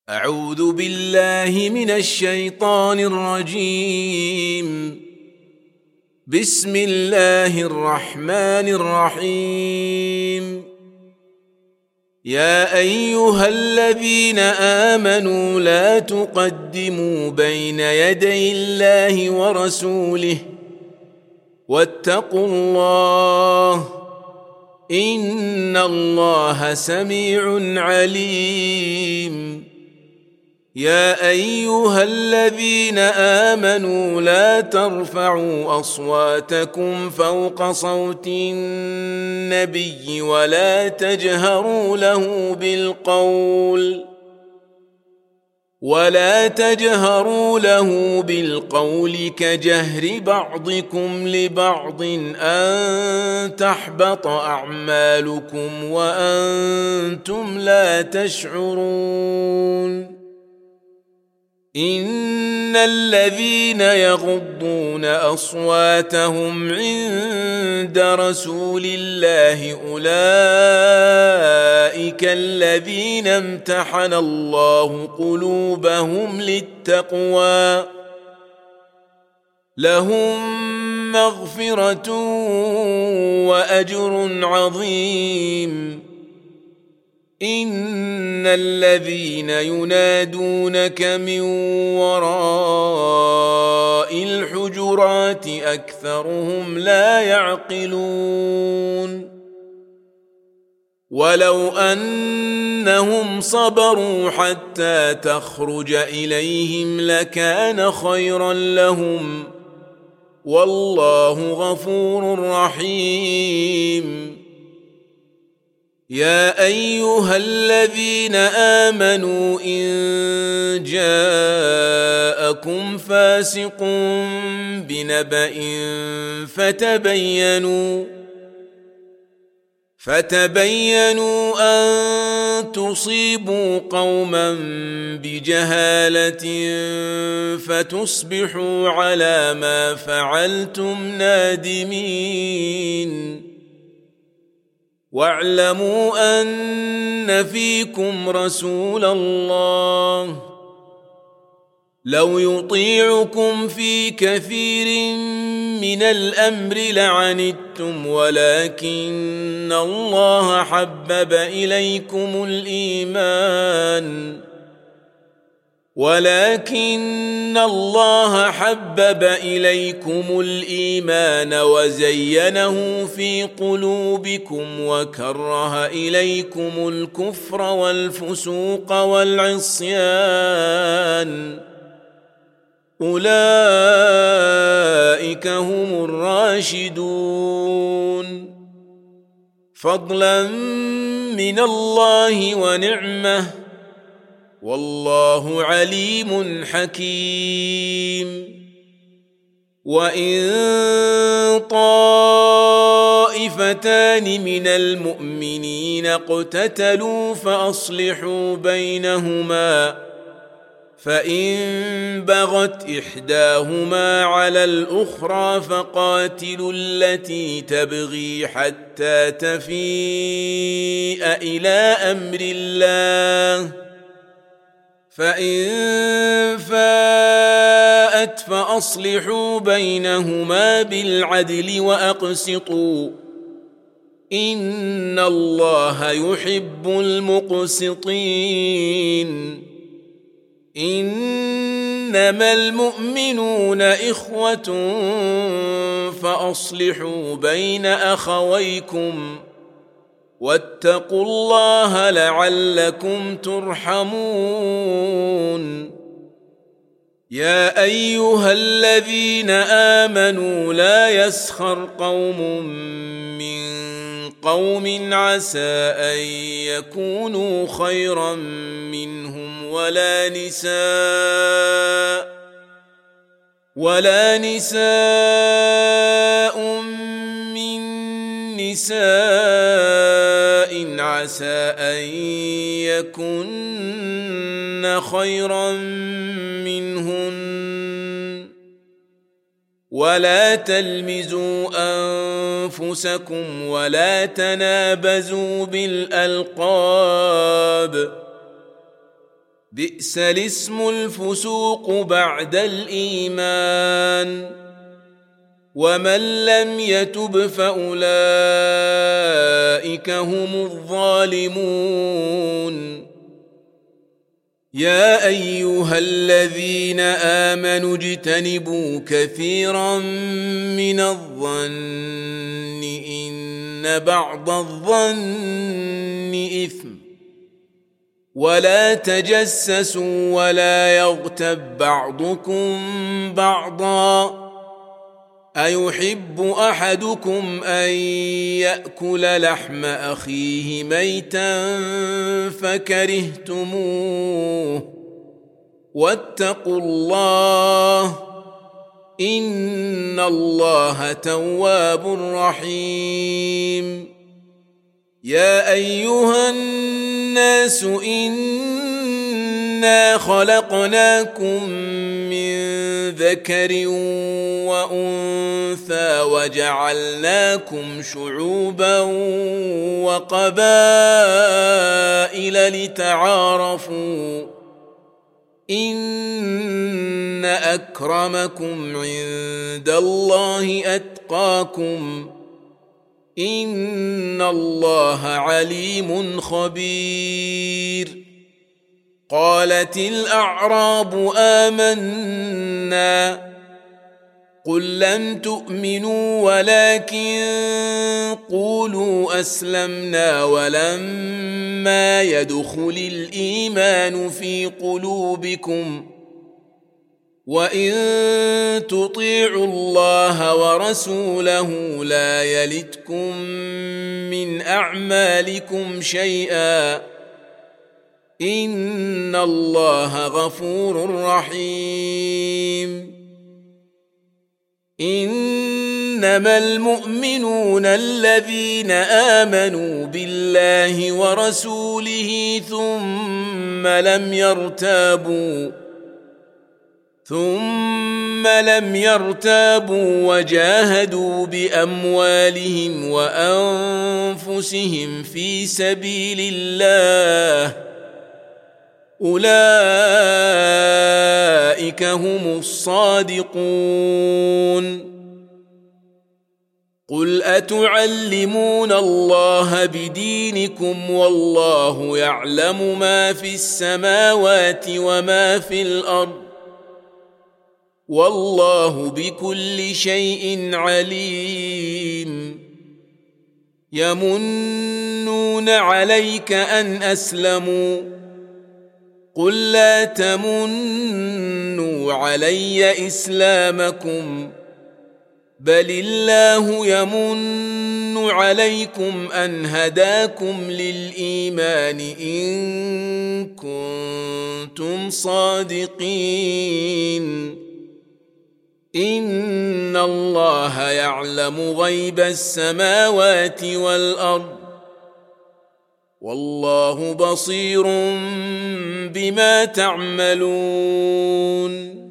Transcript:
أعوذ بالله من الشيطان الرجيم. بسم الله الرحمن الرحيم. يا أيها الذين آمنوا لا تقدموا بين يدي الله ورسوله واتقوا الله إن الله سميع عليم. يا أيها الذين آمنوا لا ترفعوا أصواتكم فوق صوت النبي ولا تجهروا له بالقول كجهر بعضكم لبعض أن تحبط أعمالكم وأنتم لا تشعرون. إن الذين يغضون أصواتهم عند رسول الله أولئك الذين امتحن الله قلوبهم للتقوى لهم مغفرة وأجر عظيم. إن الذين ينادونك من وراء الحجرات أكثرهم لا يعقلون. ولو أنهم صبروا حتى تخرج إليهم لكان خيرا لهم والله غفور رحيم. يا أيها الذين آمنوا إن جاءكم فاسق بنبأ فتبينوا أن تصيبوا قوما بجهالة فتصبحوا على ما فعلتم نادمين. واعلموا أن فيكم رسول الله لو يطيعكم في كثير من الأمر لعنتم ولكن الله حبب إليكم الإيمان وزينه في قلوبكم وكره إليكم الكفر والفسوق والعصيان أولئك هم الراشدون فضلا من الله ونعمه والله عليم حكيم. وإن طائفتان من المؤمنين اقتتلوا فأصلحوا بينهما فإن بغت إحداهما على الأخرى فقاتلوا التي تبغي حتى تفيء إلى أمر الله فإن فاءت فأصلحوا بينهما بالعدل وأقسطوا إن الله يحب المقسطين. إنما المؤمنون إخوة فأصلحوا بين أخويكم واتقوا الله لعلكم ترحمون. يا أيها الذين آمنوا لا يسخر قوم من قوم عسى أن يكونوا خيرا منهم ولا نساء من نساء عسى أن يكن خيرا منهن ولا تلمزوا أنفسكم ولا تنابزوا بالألقاب بئس الاسم الفسوق بعد الإيمان ومن لم يتب فأولئك هم الظالمون يا أيها الذين آمنوا اجتنبوا كثيرا من الظن إن بعض الظن إثم ولا تجسسوا ولا يغتب بعضكم بعضا أيحب أحدكم أن يأكل لحم أخيه ميتا فكرهتموه واتقوا الله إن الله تواب رحيم يا أيها الناس إنا خلقناكم من ذكر وأنثى وجعلناكم شعوبا وقبائل لتعارفوا إن أكرمكم عند الله أتقاكم إن الله عليم خبير قالت الأعراب آمنا قل لم تؤمنوا ولكن قولوا أسلمنا ولما يدخل الإيمان في قلوبكم وإن تطيعوا الله ورسوله لا يلتكم من أعمالكم شيئا إن الله غفور رحيم إنما المؤمنون الذين آمنوا بالله ورسوله ثم لم يرتابوا وجاهدوا بأموالهم وأنفسهم في سبيل الله أولئك هم الصادقون قل أتعلمون الله بدينكم والله يعلم ما في السماوات وما في الأرض والله بكل شيء عليم يمنون عليك أن أسلموا قل لا تمنوا علي إسلامكم بل الله يمن عليكم أن هداكم للإيمان إن كنتم صادقين إن الله يعلم غيب السماوات والأرض والله بصير بما تعملون